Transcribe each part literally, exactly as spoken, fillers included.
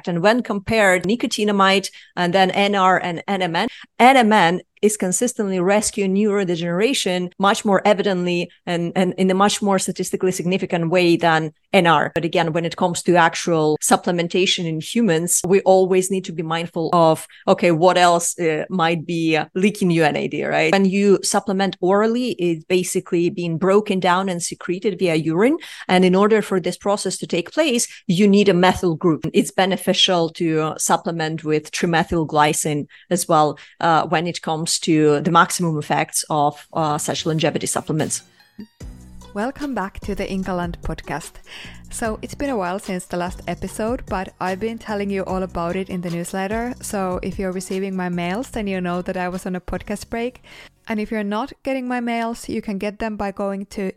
effect. And when compared nicotinamide and then N R and N M N, N M N is consistently rescuing neurodegeneration much more evidently and, and in a much more statistically significant way than N R. But again, when it comes to actual supplementation in humans, we always need to be mindful of, okay, what else uh, might be uh, leaking you N A D, right? When you supplement orally, it's basically being broken down and secreted via urine. And in order for this process to take place, you need a methyl group. It's beneficial to uh, supplement with trimethylglycine as well uh, when it comes to the maximum effects of uh, such longevity supplements. Welcome back to the Inkaland podcast. So it's been a while since the last episode, but I've been telling you all about it in the newsletter. So if you're receiving my mails, then you know that I was on a podcast break. And if you're not getting my mails, you can get them by going to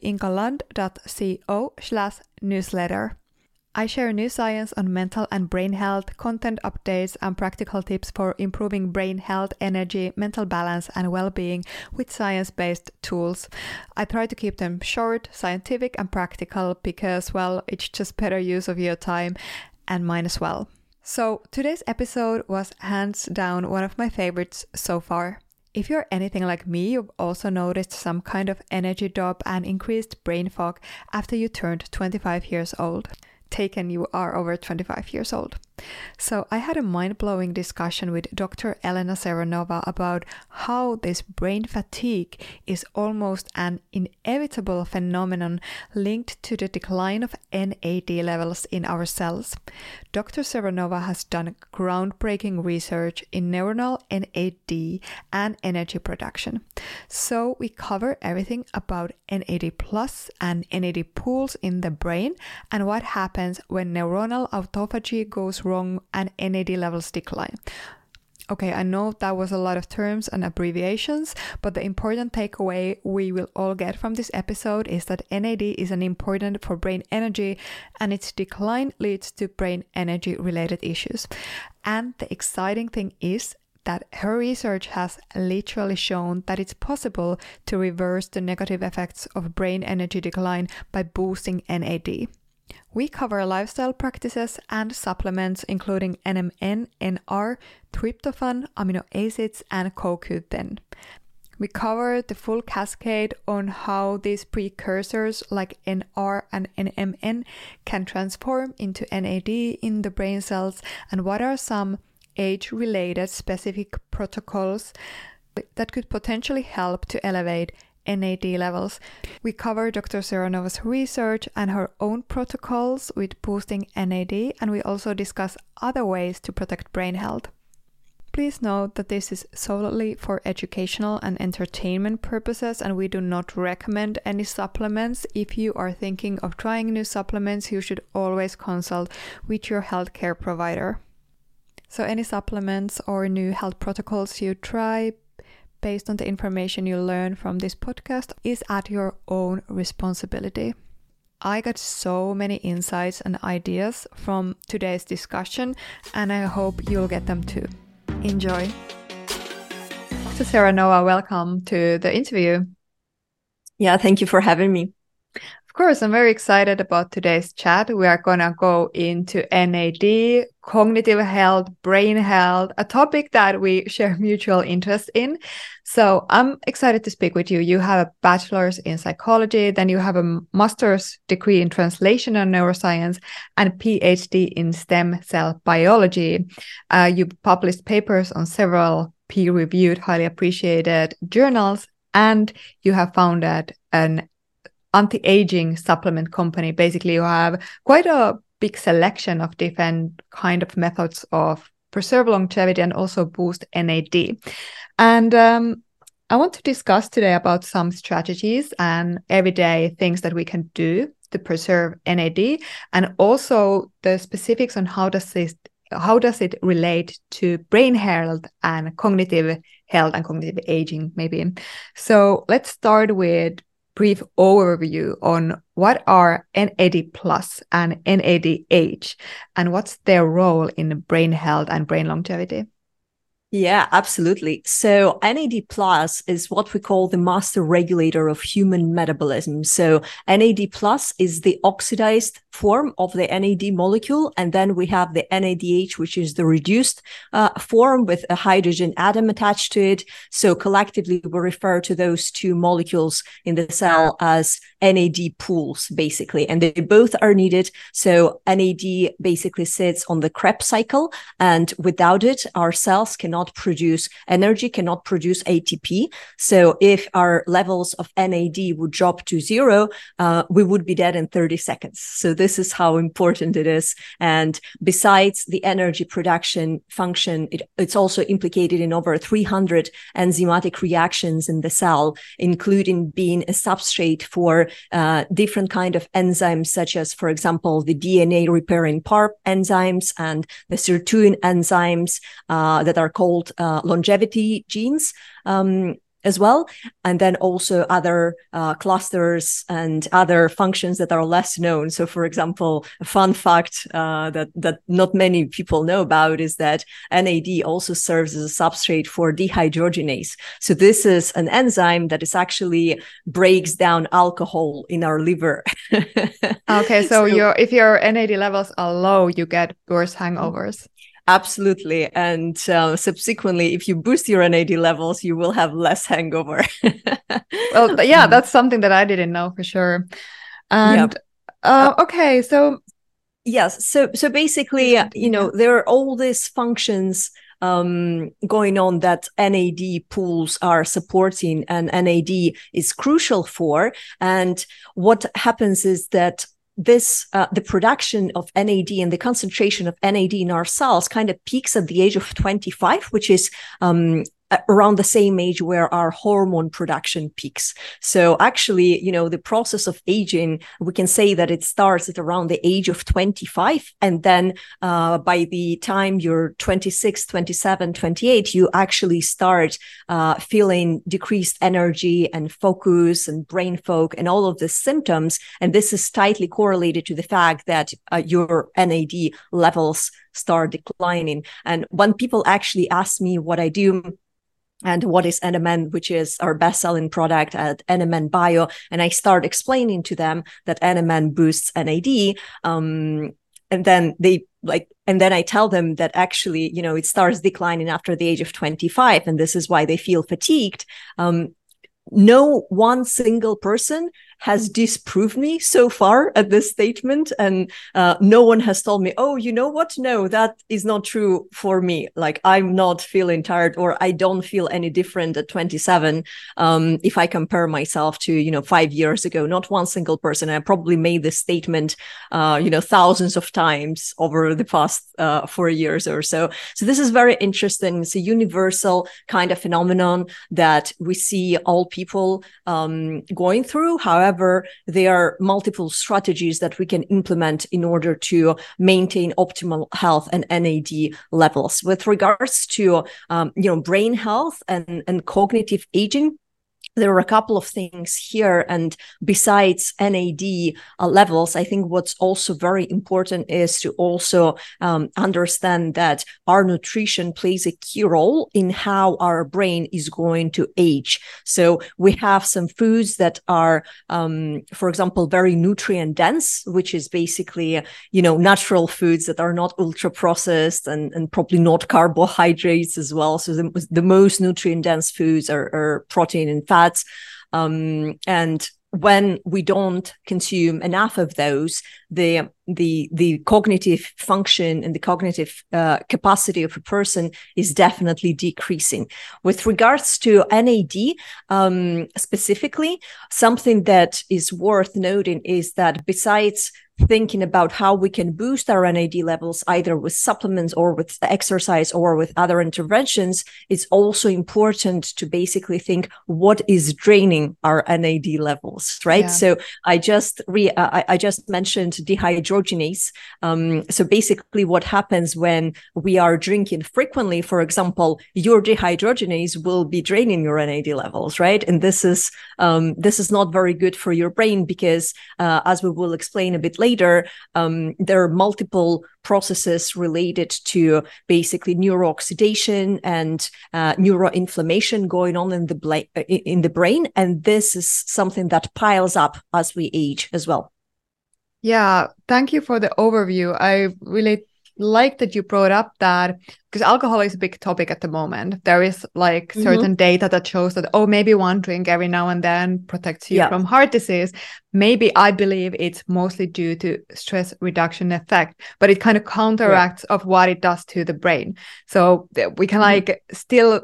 inkaland.co slash newsletter. I share new science on mental and brain health, content updates, and practical tips for improving brain health, energy, mental balance, and well-being with science-based tools. I try to keep them short, scientific, and practical because, well, it's just better use of your time and mine as well. So today's episode was hands down one of my favorites so far. If you're anything like me, you've also noticed some kind of energy drop and increased brain fog after you turned twenty-five years old. Taken you are over twenty-five years old. So I had a mind-blowing discussion with Doctor Elena Seronova about how this brain fatigue is almost an inevitable phenomenon linked to the decline of N A D levels in our cells. Doctor Seronova has done groundbreaking research in neuronal N A D and energy production. So we cover everything about N A D plus and N A D pools in the brain and what happens when neuronal autophagy goes wrong and N A D levels decline. Okay, I know that was a lot of terms and abbreviations, but the important takeaway we will all get from this episode is that N A D is an important for brain energy and its decline leads to brain energy related issues. And the exciting thing is that her research has literally shown that it's possible to reverse the negative effects of brain energy decline by boosting N A D. We cover lifestyle practices and supplements including N M N, N R, tryptophan, amino acids, and C O Q ten. We cover the full cascade on how these precursors like N R and N M N can transform into N A D in the brain cells and what are some age-related specific protocols that could potentially help to elevate N A D levels. We cover Doctor Seronova's research and her own protocols with boosting N A D, and we also discuss other ways to protect brain health. Please note that this is solely for educational and entertainment purposes, and we do not recommend any supplements. If you are thinking of trying new supplements, you should always consult with your healthcare provider. So any supplements or new health protocols you try, based on the information you learn from this podcast, is at your own responsibility. I got so many insights and ideas from today's discussion, and I hope you'll get them too. Enjoy. Doctor Seronova, welcome to the interview. Yeah, thank you for having me. Of course, I'm very excited about today's chat. We are going to go into N A D, cognitive health, brain health, a topic that we share mutual interest in. So I'm excited to speak with you. You have a bachelor's in psychology, then you have a master's degree in translational neuroscience and PhD in stem cell biology. Uh, you published papers on several peer-reviewed, highly appreciated journals, and you have founded an anti-aging supplement company. Basically, you have quite a big selection of different kind of methods of preserve longevity and also boost N A D. And um, I want to discuss today about some strategies and everyday things that we can do to preserve N A D, and also the specifics on how does this how does it relate to brain health and cognitive health and cognitive aging, maybe. So let's start with brief overview on what are N A D plus and N A D H and what's their role in brain health and brain longevity. Yeah, absolutely. So N A D plus is what we call the master regulator of human metabolism. So N A D plus is the oxidized form of the N A D molecule. And then we have the N A D H, which is the reduced uh, form with a hydrogen atom attached to it. So collectively, we refer to those two molecules in the cell as N A D pools, basically. And they both are needed. So N A D basically sits on the Krebs cycle. And without it, our cells cannot produce energy, cannot produce A T P. So if our levels of N A D would drop to zero, uh, we would be dead in thirty seconds. So this is how important it is. And besides the energy production function, it, it's also implicated in over three hundred enzymatic reactions in the cell, including being a substrate for uh, different kind of enzymes, such as, for example, the D N A repairing PARP enzymes and the sirtuin enzymes uh, that are called Uh, longevity genes um, as well. And then also other uh, clusters and other functions that are less known. So, for example, a fun fact uh, that, that not many people know about is that N A D also serves as a substrate for dehydrogenase. So this is an enzyme that is actually breaks down alcohol in our liver. Okay, so, so your if your N A D levels are low, you get worse hangovers. Absolutely. And uh, subsequently, if you boost your N A D levels, you will have less hangover. Well, yeah, that's something that I didn't know for sure. And yep. uh, okay, so. Yes. So, so basically, you know, there are all these functions um, going on that N A D pools are supporting, and N A D is crucial for. And what happens is that this uh, the production of N A D and the concentration of N A D in our cells kind of peaks at the age of twenty-five, which is um, around the same age where our hormone production peaks. So actually, you know, the process of aging, we can say that it starts at around the age of twenty-five. And then uh, by the time you're twenty-six, twenty-seven, twenty-eight, you actually start uh, feeling decreased energy and focus and brain fog and all of the symptoms. And this is tightly correlated to the fact that uh, your N A D levels start declining. And when people actually ask me what I do, and what is N M N, which is our best-selling product at N M N Bio, and I start explaining to them that N M N boosts N A D, um, and then they like, and then I tell them that actually, you know, it starts declining after the age of twenty-five, and this is why they feel fatigued. Um, no one single person has disproved me so far at this statement. And uh, no one has told me, oh, you know what? No, that is not true for me. Like, I'm not feeling tired, or I don't feel any different at twenty-seven. Um, if I compare myself to, you know, five years ago, not one single person. I probably made this statement, uh, you know, thousands of times over the past uh, four years or so. So this is very interesting. It's a universal kind of phenomenon that we see all people um, going through. However, However, there are multiple strategies that we can implement in order to maintain optimal health and N A D levels. With regards to, um, you know, brain health and, and cognitive aging, there are a couple of things here. And besides N A D uh, levels, I think what's also very important is to also um, understand that our nutrition plays a key role in how our brain is going to age. So we have some foods that are, um, for example, very nutrient dense, which is basically, you know, natural foods that are not ultra processed and, and probably not carbohydrates as well. So the, the most nutrient dense foods are, are protein and fat. Um, and when we don't consume enough of those, the the the cognitive function and the cognitive uh, capacity of a person is definitely decreasing. With regards to N A D um, specifically, something that is worth noting is that besides thinking about how we can boost our N A D levels, either with supplements or with exercise or with other interventions, it's also important to basically think what is draining our N A D levels, right? Yeah. So I just re uh, I, I just mentioned dehydrogenase. Um, so basically what happens when we are drinking frequently, for example, your dehydrogenase will be draining your N A D levels, right? And this is um, this is not very good for your brain because uh, as we will explain a bit later, later, um, there are multiple processes related to basically neurooxidation and uh, neuroinflammation going on in the bla- in the brain, and this is something that piles up as we age as well. Yeah, thank you for the overview. I really like that you brought up that, because alcohol is a big topic at the moment. There is like certain mm-hmm. data that shows that, oh, maybe one drink every now and then protects you yeah. from heart disease. Maybe I believe it's mostly due to stress reduction effect, but it kind of counteracts yeah. of what it does to the brain. So we can like mm-hmm. still,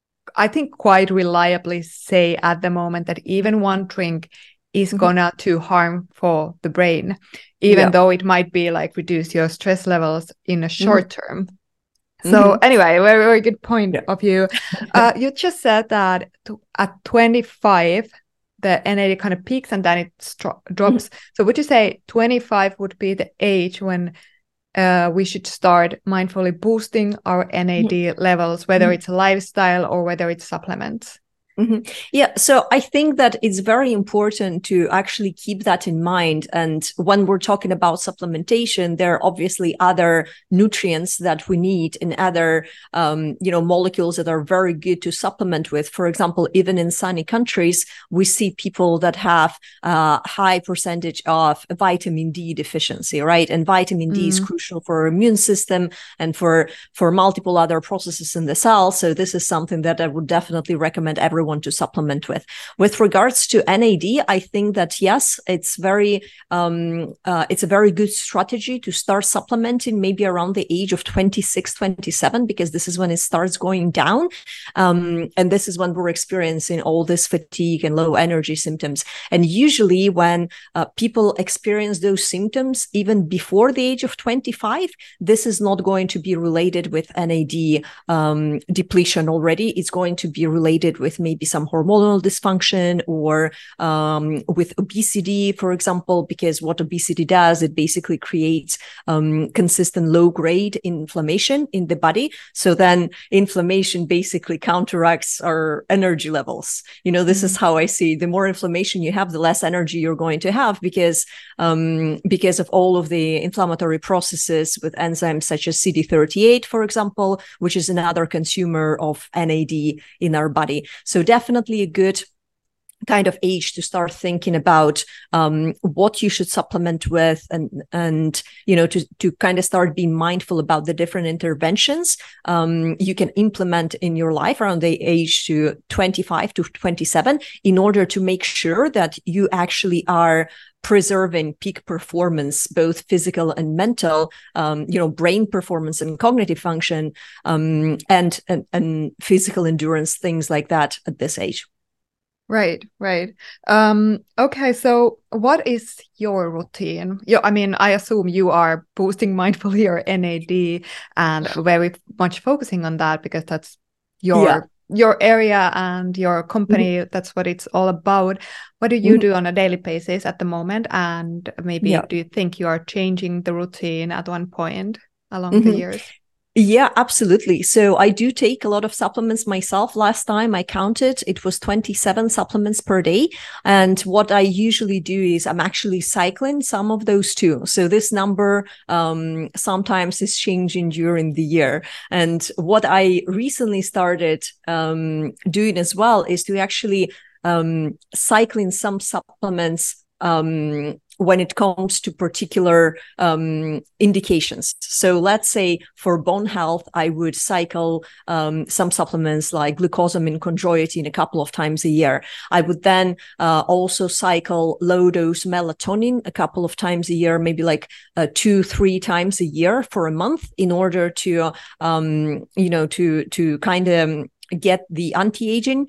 I think, quite reliably say at the moment that even one drink is mm-hmm. gonna to harm for the brain, even yeah. though it might be like reduce your stress levels in a short mm-hmm. term. So mm-hmm. anyway, very, very good point yeah. of you. Uh, you just said that to, at twenty-five, the N A D kind of peaks and then it stro- drops. Mm-hmm. So would you say twenty-five would be the age when uh, we should start mindfully boosting our N A D mm-hmm. levels, whether mm-hmm. it's a lifestyle or whether it's supplements? Mm-hmm. Yeah, so I think that it's very important to actually keep that in mind. And when we're talking about supplementation, there are obviously other nutrients that we need and other, um, you know, molecules that are very good to supplement with. For example, even in sunny countries, we see people that have a high percentage of vitamin D deficiency, right? And vitamin D mm. is crucial for our immune system and for, for multiple other processes in the cell. So this is something that I would definitely recommend everyone want to supplement with. With regards to N A D, I think that yes, it's very um, uh, it's a very good strategy to start supplementing maybe around the age of twenty-six, twenty-seven, because this is when it starts going down. Um, and this is when we're experiencing all this fatigue and low energy symptoms. And usually when uh, people experience those symptoms, even before the age of twenty-five, this is not going to be related with N A D um, depletion already. It's going to be related with maybe maybe some hormonal dysfunction or um, with obesity, for example, because what obesity does, it basically creates um, consistent low-grade inflammation in the body. So then inflammation basically counteracts our energy levels. You know, this mm-hmm. is how I see the more inflammation you have, the less energy you're going to have because, um, because of all of the inflammatory processes with enzymes such as C D thirty-eight, for example, which is another consumer of N A D in our body. So definitely a good kind of age to start thinking about um, what you should supplement with and, and you know, to, to kind of start being mindful about the different interventions um, you can implement in your life around the age to twenty-five to twenty-seven in order to make sure that you actually are preserving peak performance, both physical and mental, um, you know, brain performance and cognitive function, um, and, and and physical endurance, things like that at this age. Right, right. Um, okay, so what is your routine? You, I mean, I assume you are boosting mindfully your N A D and very much focusing on that because that's your yeah. your area and your company. Mm-hmm. That's what it's all about. What do you mm-hmm. do on a daily basis at the moment? And maybe yeah. do you think you are changing the routine at one point along mm-hmm. the years? Yeah, absolutely. So I do take a lot of supplements myself. Last time I counted, it was twenty-seven supplements per day. And what I usually do is I'm actually cycling some of those too. So this number um, sometimes is changing during the year. And what I recently started um, doing as well is to actually um, cycling some supplements um when it comes to particular um, indications. So let's say for bone health, I would cycle um, some supplements like glucosamine chondroitin a couple of times a year. I would then uh, also cycle low dose melatonin a couple of times a year, maybe like uh, two, three times a year for a month in order to, um, you know, to, to kind of get the anti-aging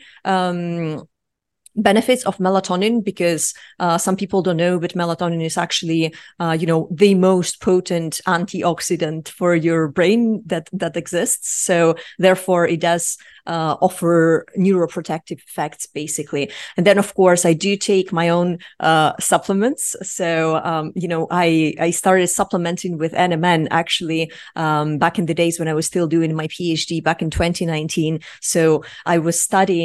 um benefits of melatonin, because uh, some people don't know, but melatonin is actually, uh, you know, the most potent antioxidant for your brain that that exists. So therefore, it does uh, offer neuroprotective effects, basically. And then, of course, I do take my own uh, supplements. So, um, you know, I I started supplementing with N M N actually um, back in the days when I was still doing my PhD back in twenty nineteen. So I was studying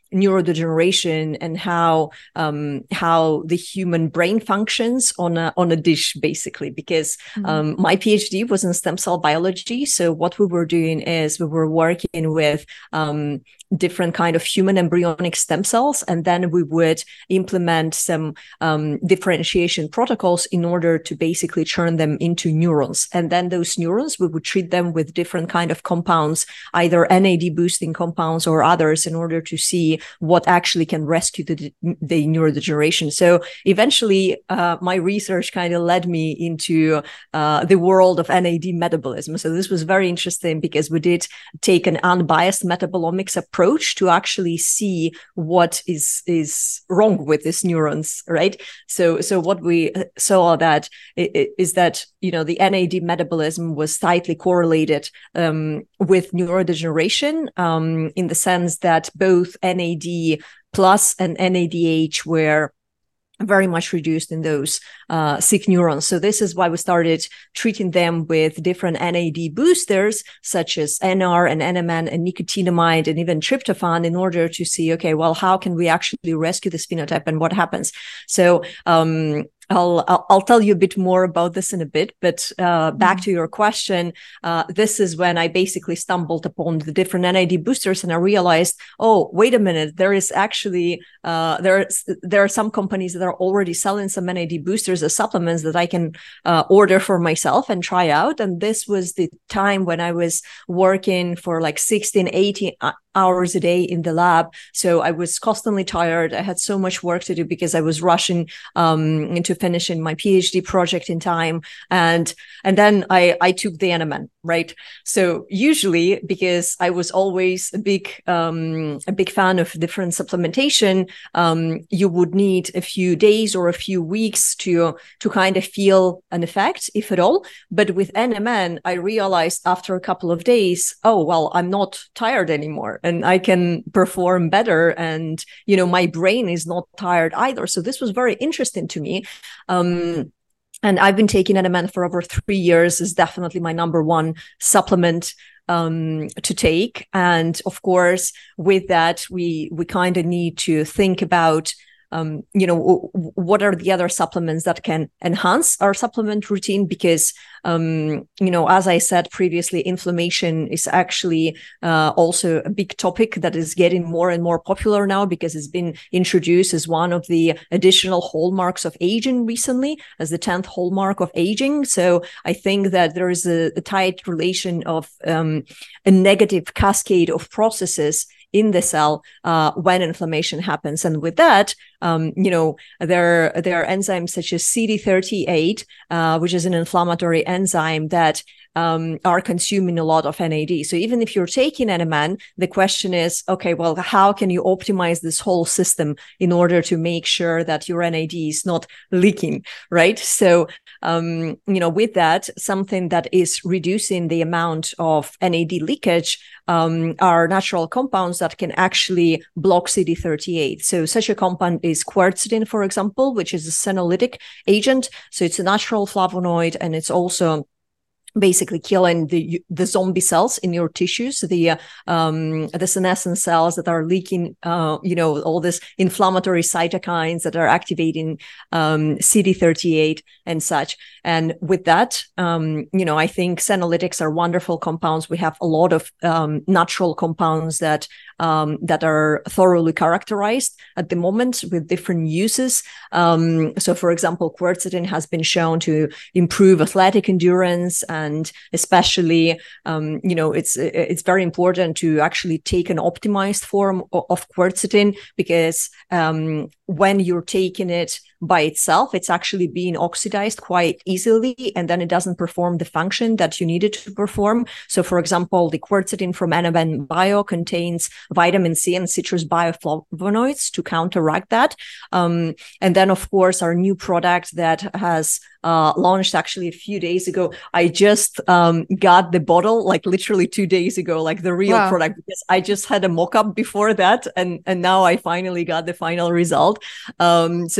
neurodegeneration and how um, how the human brain functions on a on a dish, basically. Because mm-hmm. um, my PhD was in stem cell biology, so what we were doing is we were working with um, different kind of human embryonic stem cells, and then we would implement some um, differentiation protocols in order to basically turn them into neurons. And then those neurons, we would treat them with different kind of compounds, either N A D boosting compounds or others, in order to see what actually can rescue the, the neurodegeneration. So eventually, uh, my research kind of led me into uh, the world of N A D metabolism. So this was very interesting because we did take an unbiased metabolomics approach approach to actually see what is is wrong with these neurons, right? So so what we saw that is that, you know, the N A D metabolism was tightly correlated um, with neurodegeneration um, in the sense that both N A D plus and N A D H were very much reduced in those uh, sick neurons. So this is why we started treating them with different N A D boosters, such as N R and N M N and nicotinamide and even tryptophan, in order to see, okay, well, how can we actually rescue this phenotype and what happens? So um, I'll, I'll I'll tell you a bit more about this in a bit, but uh, back to your question, uh, this is when I basically stumbled upon the different N A D boosters, and I realized, oh, wait a minute, there is actually uh, there there are some companies that are already selling some N A D boosters as supplements that I can uh, order for myself and try out. And this was the time when I was working for like sixteen, eighteen hours a day in the lab. So I was constantly tired. I had so much work to do because I was rushing um, into finishing my PhD project in time. And and then I, I took the N M N, right? So usually, because I was always a big um, a big fan of different supplementation, um, you would need a few days or a few weeks to to kind of feel an effect, if at all. But with N M N, I realized after a couple of days, oh, well, I'm not tired anymore, and I can perform better. And, you know, my brain is not tired either. So this was very interesting to me. Um, and I've been taking N M N for over three years. Is definitely my number one supplement um, to take. And of course, with that, we we kind of need to think about Um, you know, w- what are the other supplements that can enhance our supplement routine? Because, um, you know, as I said previously, inflammation is actually uh, also a big topic that is getting more and more popular now, because it's been introduced as one of the additional hallmarks of aging recently, as the tenth hallmark of aging. So I think that there is a, a tight relation of um, a negative cascade of processes in the cell uh, when inflammation happens. And with that, um, you know, there, there are enzymes such as C D thirty-eight, uh, which is an inflammatory enzyme that um, are consuming a lot of N A D. So even if you're taking N M N, the question is, okay, well, how can you optimize this whole system in order to make sure that your N A D is not leaking, right? So, um, you know, with that, something that is reducing the amount of N A D leakage um, are natural compounds that can actually block C D thirty-eight. So such a compound is quercetin, for example, which is a senolytic agent. So it's a natural flavonoid, and it's also basically killing the the zombie cells in your tissues, the uh, um, the senescent cells that are leaking, uh, you know, all this inflammatory cytokines that are activating um, C D thirty-eight and such. And with that, um, you know, I think senolytics are wonderful compounds. We have a lot of um, natural compounds that um, that are thoroughly characterized at the moment with different uses. Um, so, for example, quercetin has been shown to improve athletic endurance. And And especially, um, you know, it's it's very important to actually take an optimized form of, of quercetin, because um, when you're taking it by itself, it's actually being oxidized quite easily, and then it doesn't perform the function that you need it to perform. So, for example, the quercetin from N M N Bio contains vitamin C and citrus bioflavonoids to counteract that. Um, and then, of course, our new product that has uh, launched actually a few days ago. I just um, got the bottle like literally two days ago, like the real wow. product, because I just had a mock-up before that, and and now I finally got the final result. Um, so this is our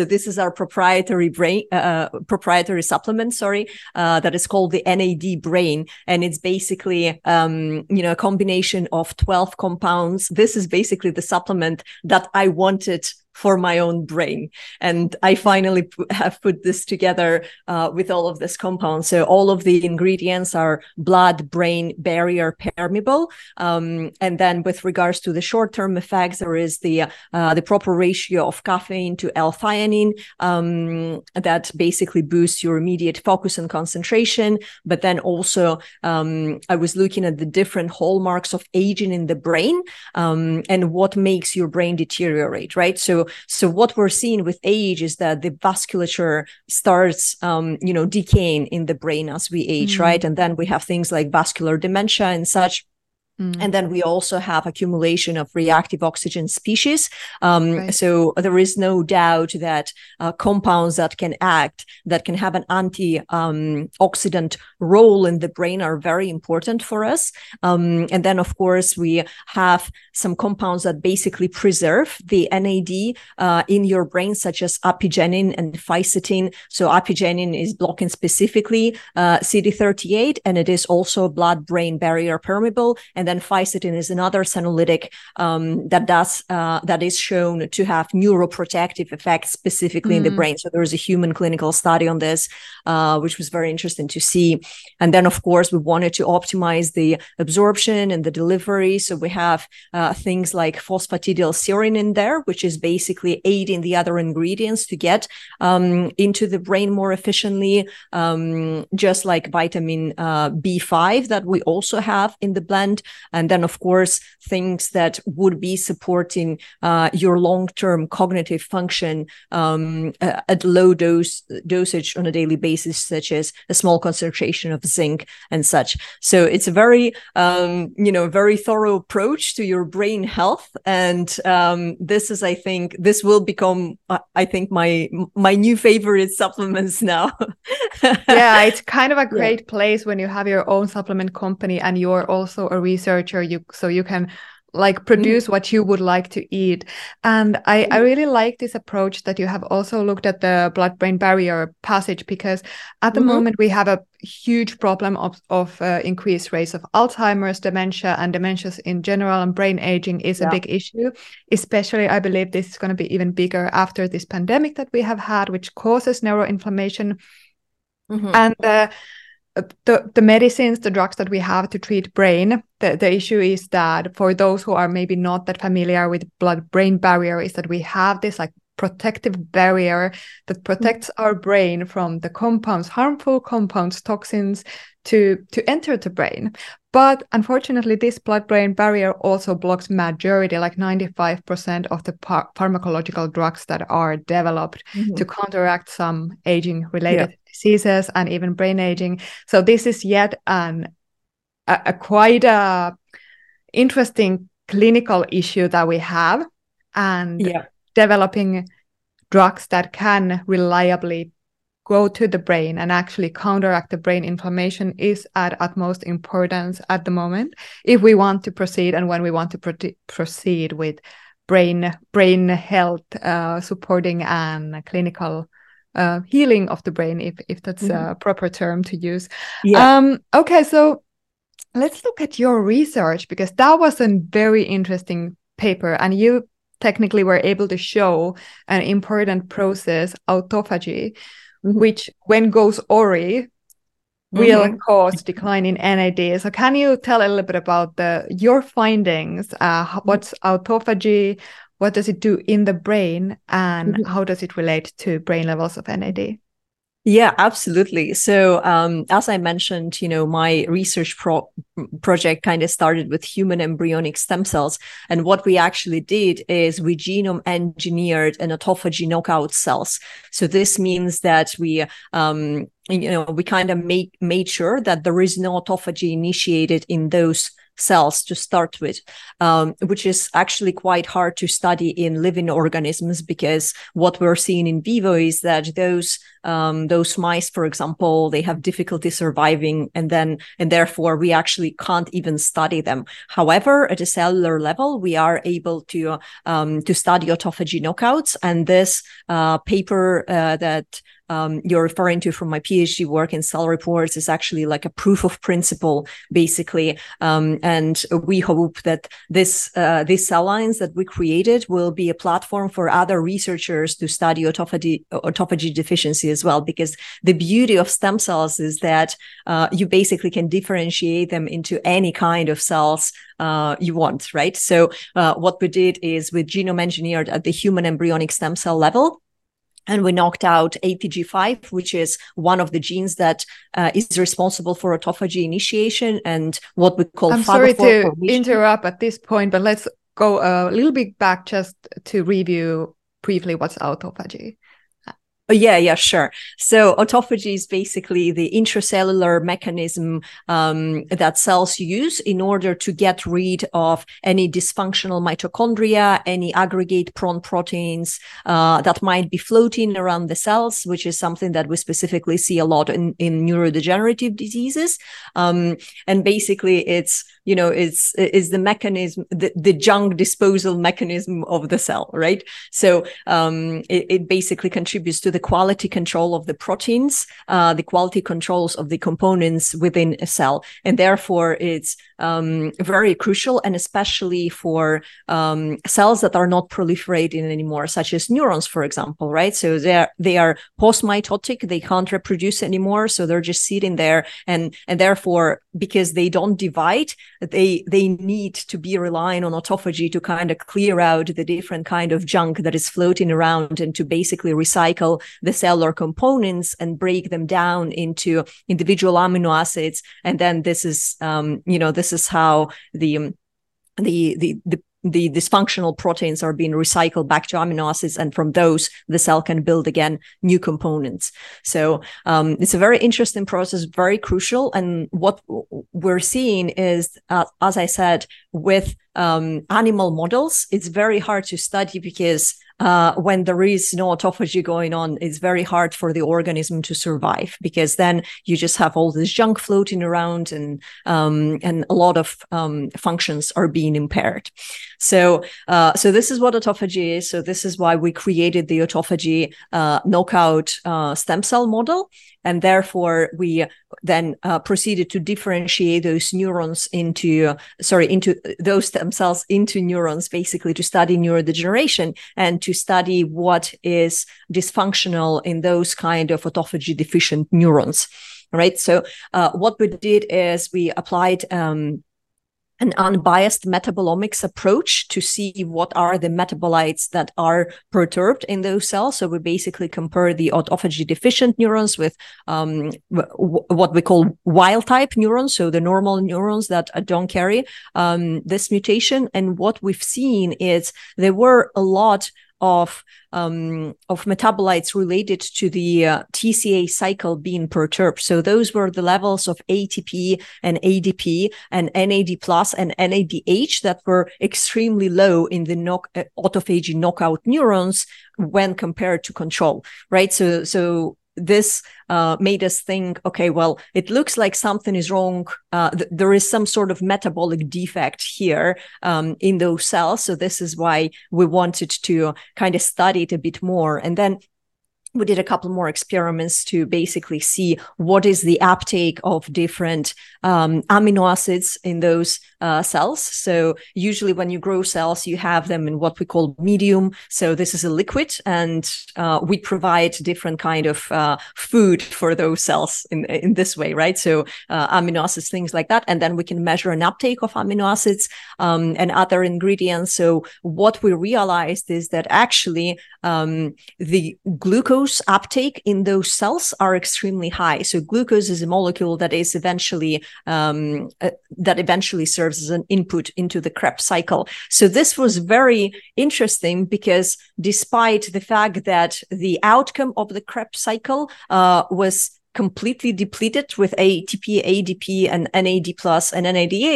our proprietary brain, uh, proprietary supplement, sorry, uh, that is called the N A D Brain. And it's basically, um, you know, a combination of twelve compounds. This is basically the supplement that I wanted for my own brain. And I finally p- have put this together uh, with all of this compound. So all of the ingredients are blood-brain barrier permeable. Um, and then with regards to the short-term effects, there is the uh, the proper ratio of caffeine to L-theanine um, that basically boosts your immediate focus and concentration. But then also um, I was looking at the different hallmarks of aging in the brain um, and what makes your brain deteriorate, right? So So what we're seeing with age is that the vasculature starts, um, you know, decaying in the brain as we age, mm. right? And then we have things like vascular dementia and such. Mm. And then we also have accumulation of reactive oxygen species. Um, right. So there is no doubt that uh, compounds that can act, that can have an antioxidant um, role in the brain are very important for us. Um, and then, of course, we have some compounds that basically preserve the N A D uh, in your brain, such as apigenin and fisetin. So apigenin is blocking specifically uh, C D thirty-eight, and it is also blood-brain barrier permeable. And then fisetin is another senolytic um, that does uh, that is shown to have neuroprotective effects specifically mm. in the brain. So there is a human clinical study on this, uh, which was very interesting to see. And then, of course, we wanted to optimize the absorption and the delivery. So we have uh, things like phosphatidylserine in there, which is basically aiding the other ingredients to get um, into the brain more efficiently, um, just like vitamin uh, B five that we also have in the blend. And then, of course, things that would be supporting uh, your long-term cognitive function um, uh, at low dose dosage on a daily basis, such as a small concentration of zinc and such. So it's a very, um, you know, very thorough approach to your brain health. And um, this is, I think, this will become, uh, I think, my my new favorite supplements now. Yeah, it's kind of a great yeah. place when you have your own supplement company and you're also a researcher, you so you can like produce mm. what you would like to eat. And I, mm. I really like this approach that you have also looked at the blood-brain barrier passage, because at the mm-hmm. moment we have a huge problem of, of uh, increased rates of Alzheimer's, dementia, and dementias in general, and brain aging is yeah. a big issue. Especially, I believe this is going to be even bigger after this pandemic that we have had, which causes neuroinflammation. Mm-hmm. And uh, the the medicines, the drugs that we have to treat brain, the, the issue is that for those who are maybe not that familiar with blood-brain barrier, is that we have this like protective barrier that protects mm-hmm. our brain from the compounds, harmful compounds, toxins to, to enter the brain. But unfortunately, this blood-brain barrier also blocks majority, like ninety-five percent of the par- pharmacological drugs that are developed mm-hmm. to counteract some aging-related yeah. diseases and even brain aging. So this is yet an a, a quite a interesting clinical issue that we have, and yeah. developing drugs that can reliably go to the brain and actually counteract the brain inflammation is at utmost importance at the moment if we want to proceed and when we want to pro- proceed with brain brain health uh, supporting and clinical uh, healing of the brain, if if that's mm-hmm. a proper term to use. Yeah. Um, okay, so let's look at your research, because that was a very interesting paper, and you technically were able to show an important process, autophagy, mm-hmm. which when goes awry will mm-hmm. cause decline in N A D. So can you tell a little bit about the your findings? Uh, what's autophagy? What does it do in the brain? And mm-hmm. how does it relate to brain levels of N A D? Yeah, absolutely. So um, as I mentioned, you know, my research pro- project kind of started with human embryonic stem cells. And what we actually did is we genome engineered an autophagy knockout cells. So this means that we, um, you know, we kind of made, made sure that there is no autophagy initiated in those cells to start with, um, which is actually quite hard to study in living organisms, because what we're seeing in vivo is that those um, those mice, for example, they have difficulty surviving, and then and therefore we actually can't even study them. However, at a cellular level, we are able to um, to study autophagy knockouts, and this uh, paper uh, that Um, you're referring to from my PhD work in Cell Reports is actually like a proof of principle, basically. Um, and we hope that this uh, these cell lines that we created will be a platform for other researchers to study autophagy, autophagy deficiency as well, because the beauty of stem cells is that uh, you basically can differentiate them into any kind of cells uh, you want, right? So uh, what we did is we genome engineered at the human embryonic stem cell level, and we knocked out A T G five, which is one of the genes that uh, is responsible for autophagy initiation and what we call I'm sorry to formation. interrupt at this point, but let's go a little bit back just to review briefly what's autophagy. Oh, yeah, yeah, sure. So autophagy is basically the intracellular mechanism um, that cells use in order to get rid of any dysfunctional mitochondria, any aggregate-prone proteins uh, that might be floating around the cells, which is something that we specifically see a lot in, in neurodegenerative diseases. Um, and basically, it's you know, it's is the mechanism, the, the junk disposal mechanism of the cell, right? So um, it, it basically contributes to the quality control of the proteins, uh, the quality controls of the components within a cell. And therefore, it's um, very crucial, and especially for um, cells that are not proliferating anymore, such as neurons, for example, right? So they're, they are post-mitotic, they can't reproduce anymore, so they're just sitting there. And, and therefore, because they don't divide, they they need to be relying on autophagy to kind of clear out the different kind of junk that is floating around, and to basically recycle the cellular components and break them down into individual amino acids. And then this is, um, you know, this is how the um, the the the the dysfunctional proteins are being recycled back to amino acids, and from those the cell can build again new components. So um, it's a very interesting process, very crucial. And what we're seeing is, uh, as I said, with um, animal models, it's very hard to study, because uh, when there is no autophagy going on, it's very hard for the organism to survive, because then you just have all this junk floating around, and um, and a lot of um, functions are being impaired. So, uh, so this is what autophagy is. So this is why we created the autophagy uh, knockout uh, stem cell model. And therefore, we then uh, proceeded to differentiate those neurons into, uh, sorry, into those stem cells into neurons, basically to study neurodegeneration and to study what is dysfunctional in those kind of autophagy deficient neurons, right? So uh, what we did is we applied um, an unbiased metabolomics approach to see what are the metabolites that are perturbed in those cells. So we basically compare the autophagy deficient neurons with um, w- what we call wild type neurons, so the normal neurons that don't carry um, this mutation. And what we've seen is there were a lot of um, of metabolites related to the uh, T C A cycle being perturbed. So those were the levels of A T P and A D P and N A D plus and N A D H that were extremely low in the knock, uh, autophagy knockout neurons when compared to control, right? So, so this uh, made us think, okay, well, it looks like something is wrong. Uh, th- there is some sort of metabolic defect here um, in those cells. So this is why we wanted to kind of study it a bit more. And then we did a couple more experiments to basically see what is the uptake of different um, amino acids in those uh, cells. So usually when you grow cells, you have them in what we call medium. So this is a liquid, and uh, we provide different kind of uh, food for those cells in, in this way, right? So uh, amino acids, things like that. And then we can measure an uptake of amino acids um, and other ingredients. So what we realized is that actually um, the glucose uptake in those cells are extremely high. So glucose is a molecule that is eventually um, uh, that eventually serves as an input into the Krebs cycle. So this was very interesting, because despite the fact that the outcome of the Krebs cycle uh, was completely depleted with A T P, A D P, and N A D plus and N A D H,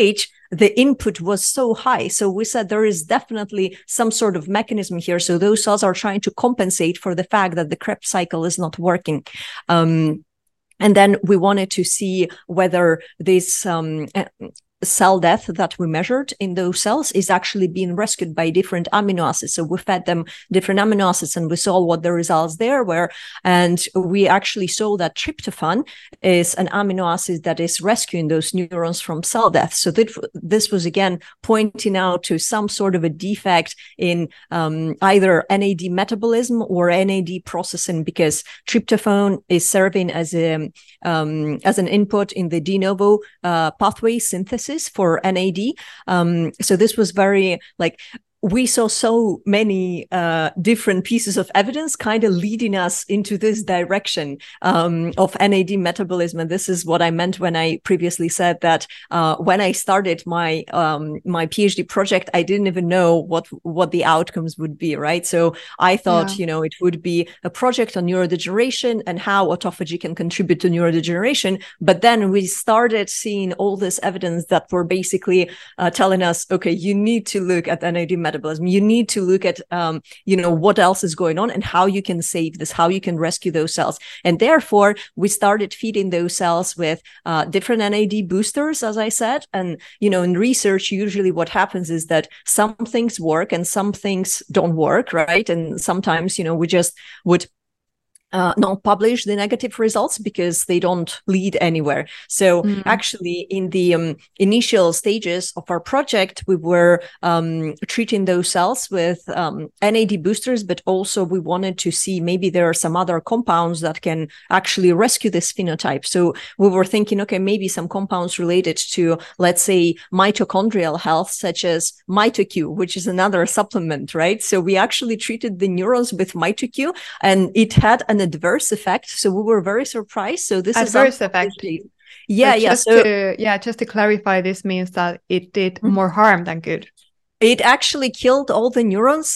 the input was so high. So we said there is definitely some sort of mechanism here. So those cells are trying to compensate for the fact that the Krebs cycle is not working. Um, and then we wanted to see whether this um, cell death that we measured in those cells is actually being rescued by different amino acids. So we fed them different amino acids and we saw what the results there were. And we actually saw that tryptophan is an amino acid that is rescuing those neurons from cell death. So that, this was again pointing out to some sort of a defect in um, either N A D metabolism or N A D processing, because tryptophan is serving as a um, as an input in the de novo uh, pathway synthesis for N A D. Um, so this was very like, we saw so many uh, different pieces of evidence kind of leading us into this direction um, of N A D metabolism. And this is what I meant when I previously said that uh, when I started my um, my PhD project, I didn't even know what what the outcomes would be, right? So I thought, yeah. you know, it would be a project on neurodegeneration and how autophagy can contribute to neurodegeneration. But then we started seeing all this evidence that were basically uh, telling us, okay, you need to look at N A D metabolism. Metabolism. You need to look at, um, you know, what else is going on and how you can save this, how you can rescue those cells. And therefore, we started feeding those cells with uh, different N A D boosters, as I said. And, you know, in research, usually what happens is that some things work and some things don't work, right? And sometimes, you know, we just would Uh, not publish the negative results because they don't lead anywhere. So mm. actually in the um, initial stages of our project, we were um, treating those cells with um, N A D boosters, but also we wanted to see maybe there are some other compounds that can actually rescue this phenotype. So we were thinking, okay, maybe some compounds related to, let's say, mitochondrial health, such as MitoQ, which is another supplement, right? So we actually treated the neurons with MitoQ and it had an adverse effect, so we were very surprised. So this adverse is effect. Yeah, so yeah. Just So to, yeah, just to clarify, this means that it did mm-hmm. more harm than good. It actually killed all the neurons.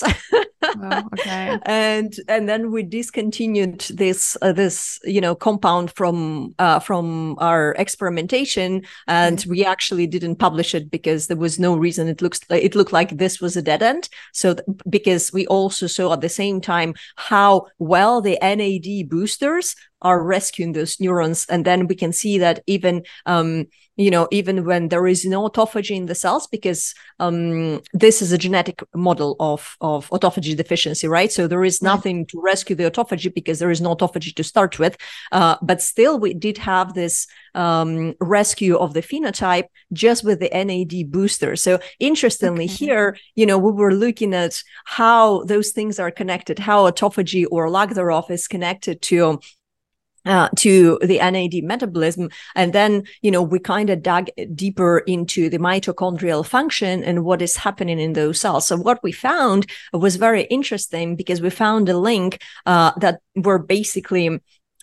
Oh, okay. and and then we discontinued this uh, this you know compound from uh, from our experimentation, and mm. we actually didn't publish it because there was no reason. It looks it looked like this was a dead end. So th- because we also saw at the same time how well the N A D boosters are rescuing those neurons, and then we can see that even um, you know even when there is no autophagy in the cells, because um, this is a genetic model of of autophagy deficiency, right? So there is nothing right. to rescue the autophagy because there is no autophagy to start with, uh, but still we did have this um, rescue of the phenotype just with the N A D booster. So interestingly okay. here, you know, we were looking at how those things are connected, how autophagy or lack thereof is connected to Uh, to the N A D metabolism. And then, you know, we kind of dug deeper into the mitochondrial function and what is happening in those cells. So what we found was very interesting because we found a link uh, that were basically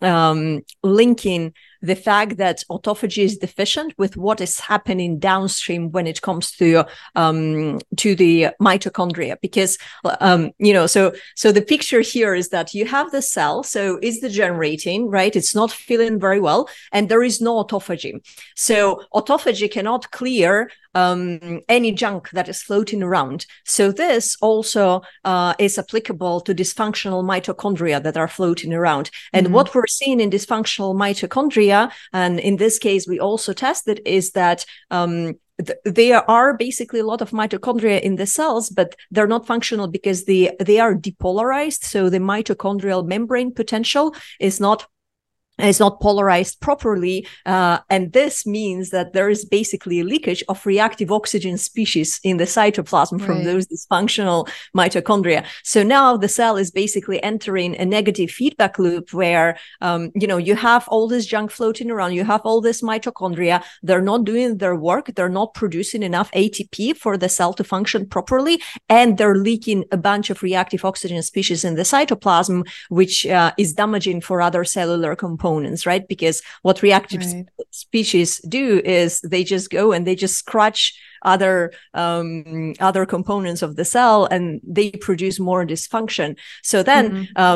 um, linking the fact that autophagy is deficient with what is happening downstream when it comes to um, to the mitochondria. Because um, you know, so so the picture here is that you have the cell, so it's degenerating, right? It's not feeling very well, and there is no autophagy. So autophagy cannot clear um, any junk that is floating around. So this also uh, is applicable to dysfunctional mitochondria that are floating around. And mm-hmm. what we're seeing in dysfunctional mitochondria, and in this case we also tested, is that um, th- there are basically a lot of mitochondria in the cells, but they're not functional because they, they are depolarized. So the mitochondrial membrane potential is not is not polarized properly. Uh, and this means that there is basically a leakage of reactive oxygen species in the cytoplasm right. from those dysfunctional mitochondria. So now the cell is basically entering a negative feedback loop where, um, you know, you have all this junk floating around, you have all this mitochondria, they're not doing their work, they're not producing enough A T P for the cell to function properly, and they're leaking a bunch of reactive oxygen species in the cytoplasm, which uh, is damaging for other cellular components. Right? Because what reactive right. sp- species do is they just go and they just scratch other um, other components of the cell and they produce more dysfunction. So then mm-hmm. um,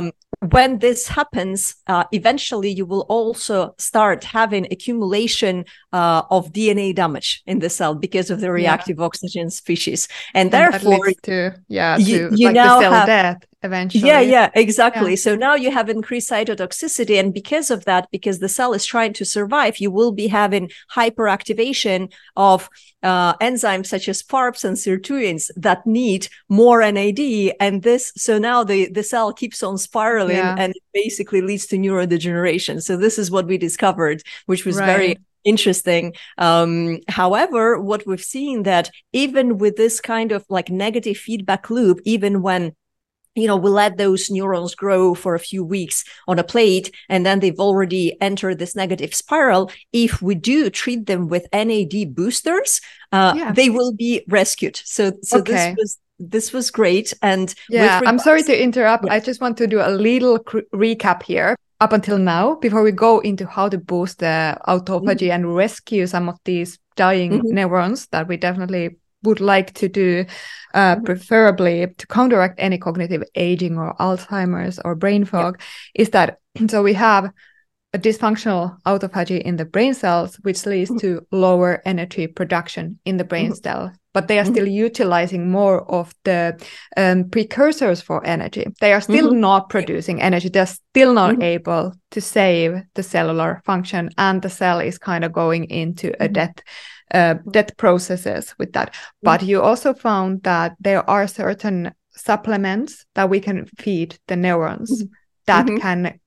when this happens, uh, eventually you will also start having accumulation uh, of D N A damage in the cell because of the reactive yeah. oxygen species. And, and therefore, that leads to, yeah, you, to you like now the cell have, death eventually. Yeah, yeah, exactly. Yeah. So now you have increased cytotoxicity. And because of that, because the cell is trying to survive, you will be having hyperactivation of uh, enzymes such as PARPs and sirtuins that need more N A D. And this, so now the, the cell keeps on spiraling yeah. and it basically leads to neurodegeneration. So this is what we discovered, which was right. very interesting. Um, however, what we've seen that even with this kind of like negative feedback loop, even when you know, we let those neurons grow for a few weeks on a plate, and then they've already entered this negative spiral. If we do treat them with N A D boosters, uh, yeah. they will be rescued. So, so okay. this was this was great. And yeah, regards- I'm sorry to interrupt. Yeah. I just want to do a little cr- recap here. Up until now, before we go into how to boost the autophagy mm-hmm. and rescue some of these dying mm-hmm. neurons that we definitely would like to do, uh, preferably to counteract any cognitive aging or Alzheimer's or brain fog, yeah. is that so we have a dysfunctional autophagy in the brain cells, which leads mm-hmm. to lower energy production in the brain mm-hmm. cell, but they are still mm-hmm. utilizing more of the um, precursors for energy. They are still mm-hmm. not producing energy. They're still not mm-hmm. able to save the cellular function, and the cell is kind of going into a mm-hmm. death Uh, death processes with that. But you also found that there are certain supplements that we can feed the neurons mm-hmm. that mm-hmm. can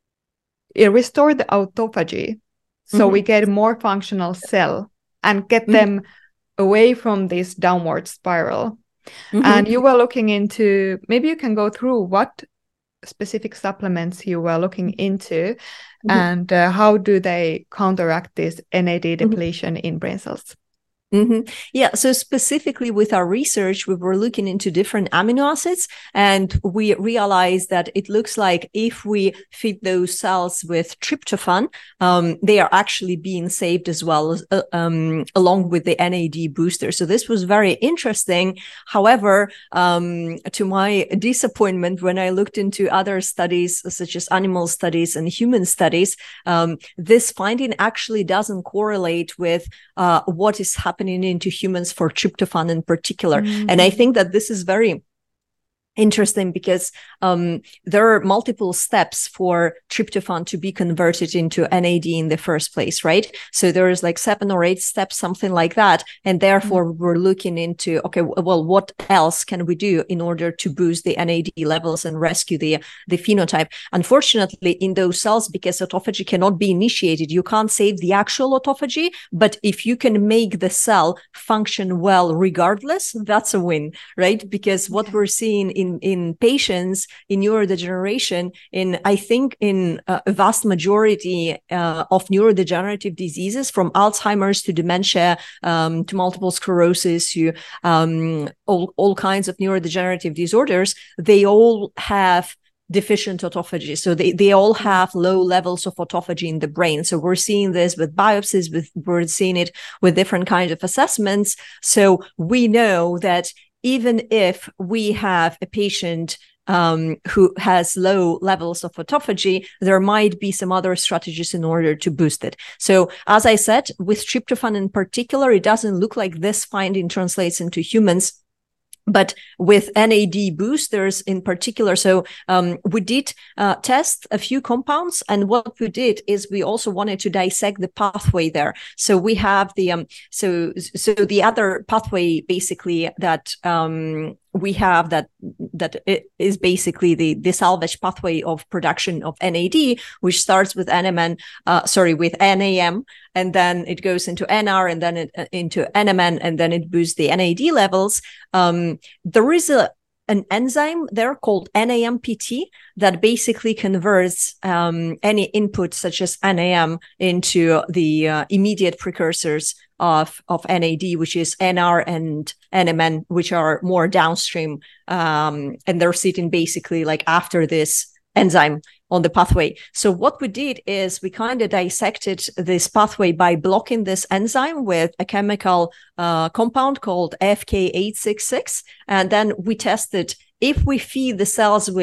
restore the autophagy. So mm-hmm. we get more functional cell and get mm-hmm. them away from this downward spiral. Mm-hmm. And you were looking into, maybe you can go through what specific supplements you were looking into mm-hmm. and uh, how do they counteract this N A D depletion mm-hmm. in brain cells? Mm-hmm. Yeah, so specifically with our research, we were looking into different amino acids, and we realized that it looks like if we feed those cells with tryptophan, um, they are actually being saved as well, as, uh, um, along with the N A D booster. So this was very interesting. However, um, to my disappointment, when I looked into other studies, such as animal studies and human studies, um, this finding actually doesn't correlate with uh, what is happening into humans for tryptophan in particular. Mm-hmm. And I think that this is very interesting because um, there are multiple steps for tryptophan to be converted into N A D in the first place, right? So there's like seven or eight steps, something like that. And therefore, mm-hmm. we're looking into, okay, well, what else can we do in order to boost the N A D levels and rescue the, the phenotype? Unfortunately, in those cells, because autophagy cannot be initiated, you can't save the actual autophagy. But if you can make the cell function well regardless, that's a win, right? Because what okay. we're seeing in In, in patients in neurodegeneration, in I think in uh, a vast majority uh, of neurodegenerative diseases, from Alzheimer's to dementia, um, to multiple sclerosis, to um, all, all kinds of neurodegenerative disorders, they all have deficient autophagy. So they, they all have low levels of autophagy in the brain. So we're seeing this with biopsies, with, we're seeing it with different kinds of assessments. So we know that even if we have a patient um, who has low levels of autophagy, there might be some other strategies in order to boost it. So as I said, with tryptophan in particular, it doesn't look like this finding translates into humans. But with N A D boosters in particular, so um, we did uh, test a few compounds, and what we did is we also wanted to dissect the pathway there. So we have the um, so so the other pathway basically that um, we have that that it is basically the the salvage pathway of production of N A D, which starts with N M N, uh, sorry, with N A M, and then it goes into N R, and then it, uh, into N M N, and then it boosts the N A D levels. Um, there is a an enzyme there called N A M P T that basically converts um, any input such as N A M into the uh, immediate precursors of, of N A D, which is N R and N M N, which are more downstream. Um, and they're sitting basically like after this enzyme on the pathway. So what we did is we kind of dissected this pathway by blocking this enzyme with a chemical uh, compound called F K eight sixty-six. And then we tested if we feed the cells with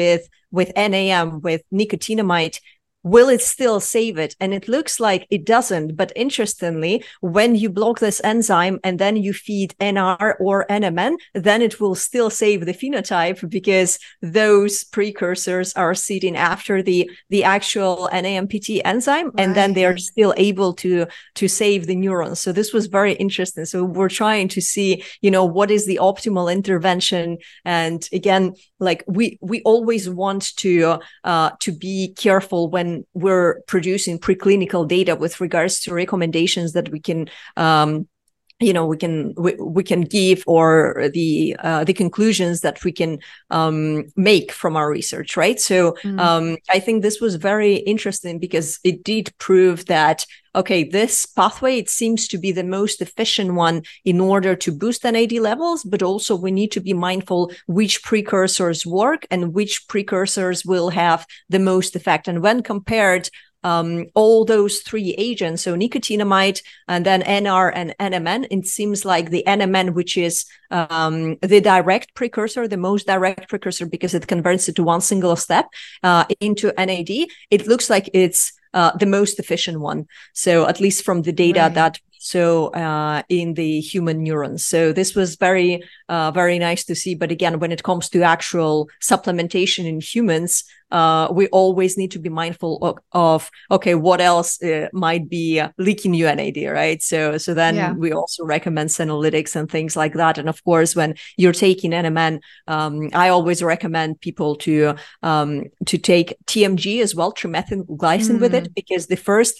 with N A M, with nicotinamide, will it still save it? And it looks like it doesn't. But interestingly, when you block this enzyme and then you feed N R or N M N, then it will still save the phenotype, because those precursors are sitting after the, the actual N A M P T enzyme, right. And then they're still able to, to save the neurons. So this was very interesting. So we're trying to see, you know, what is the optimal intervention. And again, like we, we always want to, uh, to be careful when we're producing preclinical data with regards to recommendations that we can, um, you know, we can we, we can give, or the uh, the conclusions that we can um, make from our research, right? So mm. um, I think this was very interesting, because it did prove that, okay, this pathway, it seems to be the most efficient one in order to boost N A D levels, but also we need to be mindful which precursors work and which precursors will have the most effect. And when compared Um, all those three agents, so nicotinamide and then N R and N M N, it seems like the N M N, which is um, the direct precursor, the most direct precursor, because it converts it to one single step uh, into N A D, it looks like it's uh, the most efficient one. So at least from the data right. that so uh, in the human neurons. So this was very, uh, very nice to see. But again, when it comes to actual supplementation in humans, uh, we always need to be mindful of, of okay, what else uh, might be uh, leaking you N A D, right? So, so then yeah. we also recommend senolytics and things like that. And of course, when you're taking N M N, um, I always recommend people to um, to take T M G as well, trimethylglycine mm. with it, because the first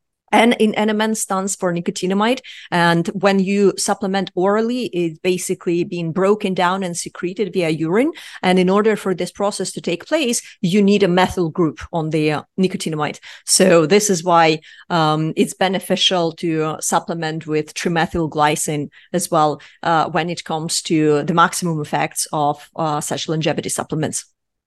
N in N M N stands for nicotinamide. And when you supplement orally, it's basically being broken down and secreted via urine. And in order for this process to take place, you need a methyl group on the uh, nicotinamide. So this is why um, it's beneficial to uh, supplement with trimethylglycine as well uh, when it comes to the maximum effects of uh, such longevity supplements.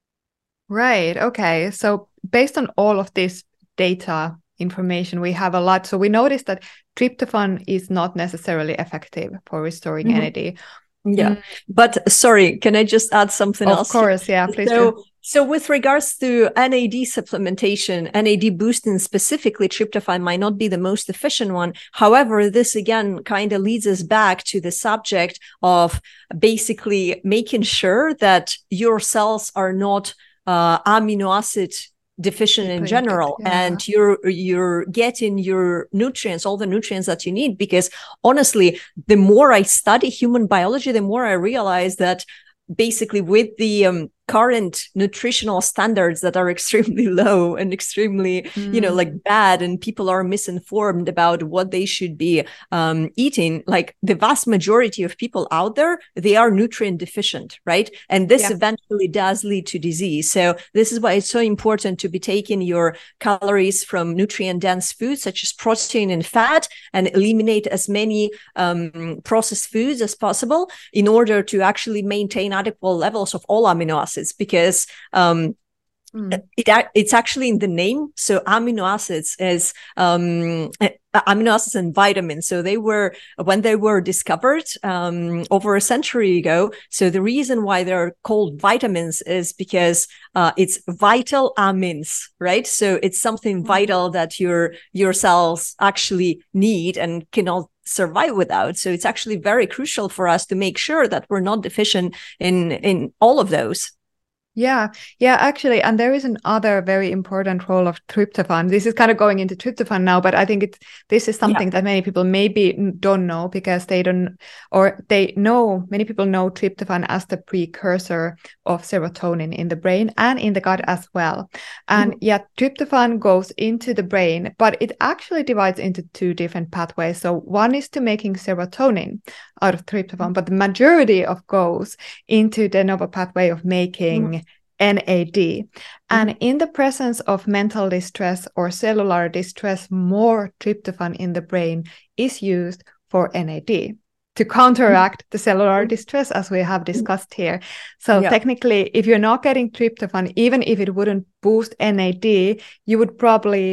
Right. Okay. So based on all of this data, information, we have a lot. So we noticed that tryptophan is not necessarily effective for restoring mm-hmm. N A D. Yeah. Mm. But sorry, can I just add something of else? Of course, yeah, please so, do. So with regards to N A D supplementation, N A D boosting specifically, tryptophan might not be the most efficient one. However, this again kind of leads us back to the subject of basically making sure that your cells are not uh, amino acid deficient in general, yeah. and you're you're getting your nutrients, all the nutrients that you need. Because honestly, the more I study human biology, the more I realize that basically with the um, current nutritional standards that are extremely low and extremely, mm. you know, like bad, and people are misinformed about what they should be um, eating. Like the vast majority of people out there, they are nutrient deficient, right? And this yeah. eventually does lead to disease. So this is why it's so important to be taking your calories from nutrient dense foods such as protein and fat, and eliminate as many um, processed foods as possible in order to actually maintain adequate levels of all amino acids. Because um, mm. it, it's actually in the name. So amino acids is um, amino acids and vitamins. So they were, when they were discovered um, over a century ago. So the reason why they're called vitamins is because uh, it's vital amines, right? So it's something vital that your your cells actually need and cannot survive without. So it's actually very crucial for us to make sure that we're not deficient in in all of those. Yeah, yeah, actually, and there is another very important role of tryptophan. This is kind of going into tryptophan now, but I think it's this is something yeah. that many people maybe don't know, because they don't, or they know, many people know tryptophan as the precursor of serotonin in the brain and in the gut as well. And mm-hmm. yeah, tryptophan goes into the brain, but it actually divides into two different pathways. So one is to making serotonin out of tryptophan, but the majority of goes into the novel pathway of making mm-hmm. N A D. And mm-hmm. in the presence of mental distress or cellular distress, more tryptophan in the brain is used for N A D to counteract mm-hmm. the cellular distress, as we have discussed here. So yeah. technically, if you're not getting tryptophan, even if it wouldn't boost N A D, you would probably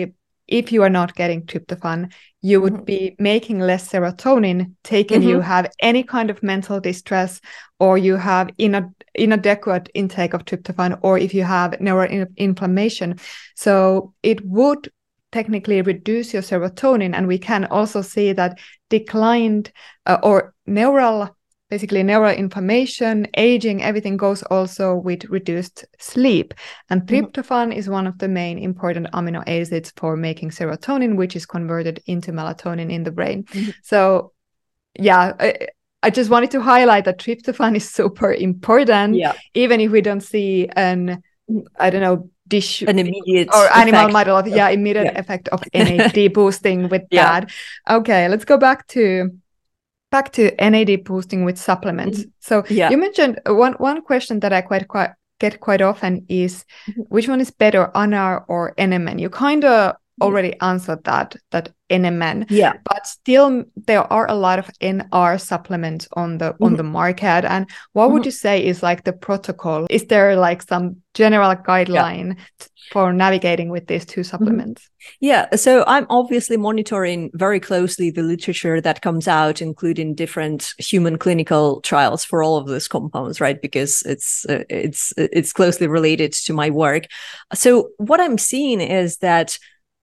if you are not getting tryptophan, you would mm-hmm. be making less serotonin, taking mm-hmm. you have any kind of mental distress, or you have ina- inadequate intake of tryptophan, or if you have neural in- inflammation. So it would technically reduce your serotonin. And we can also see that declined uh, or neural Basically, neural inflammation, aging, everything goes also with reduced sleep. And tryptophan mm-hmm. is one of the main important amino acids for making serotonin, which is converted into melatonin in the brain. Mm-hmm. So, yeah, I, I just wanted to highlight that tryptophan is super important, yeah. even if we don't see an, I don't know, dish an immediate or animal effect. model of, yeah, immediate yeah. effect of N A D boosting with yeah. that. Okay, let's go back to Back to N A D boosting with supplements. Mm-hmm. So yeah. you mentioned one one question that I quite quite get quite often is mm-hmm. which one is better, N R or N M N? You kind of already mm-hmm. answered that that N M N. Yeah. But still there are a lot of N R supplements on the mm-hmm. on the market. And what mm-hmm. would you say is like the protocol? Is there like some general guideline yeah. for navigating with these two supplements? Mm-hmm. Yeah, so I'm obviously monitoring very closely the literature that comes out, including different human clinical trials for all of these compounds, right? Because it's uh, it's it's closely related to my work. So what I'm seeing is that